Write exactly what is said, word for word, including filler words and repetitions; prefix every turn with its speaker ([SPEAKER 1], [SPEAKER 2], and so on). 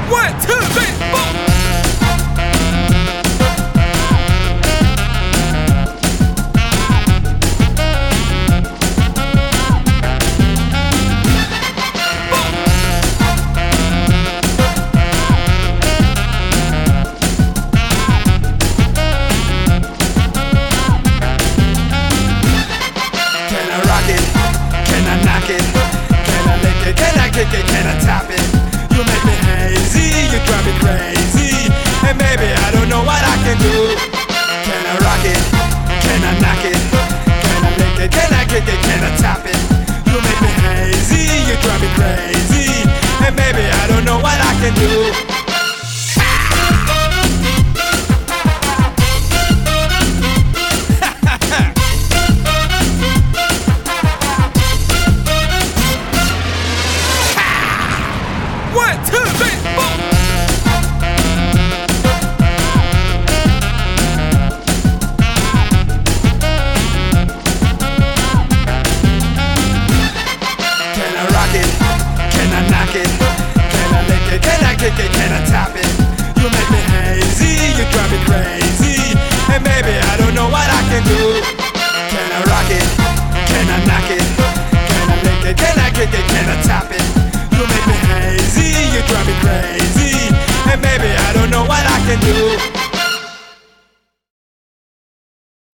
[SPEAKER 1] One, two, three, four.
[SPEAKER 2] Kick it, can I tap it? You make me hazy, you drive me crazy. And maybe I don't know what I can do. Can I rock it? Can I knock it? Can I lick it? Can I kick it? Can I tap it? You make me hazy, you drive me crazy.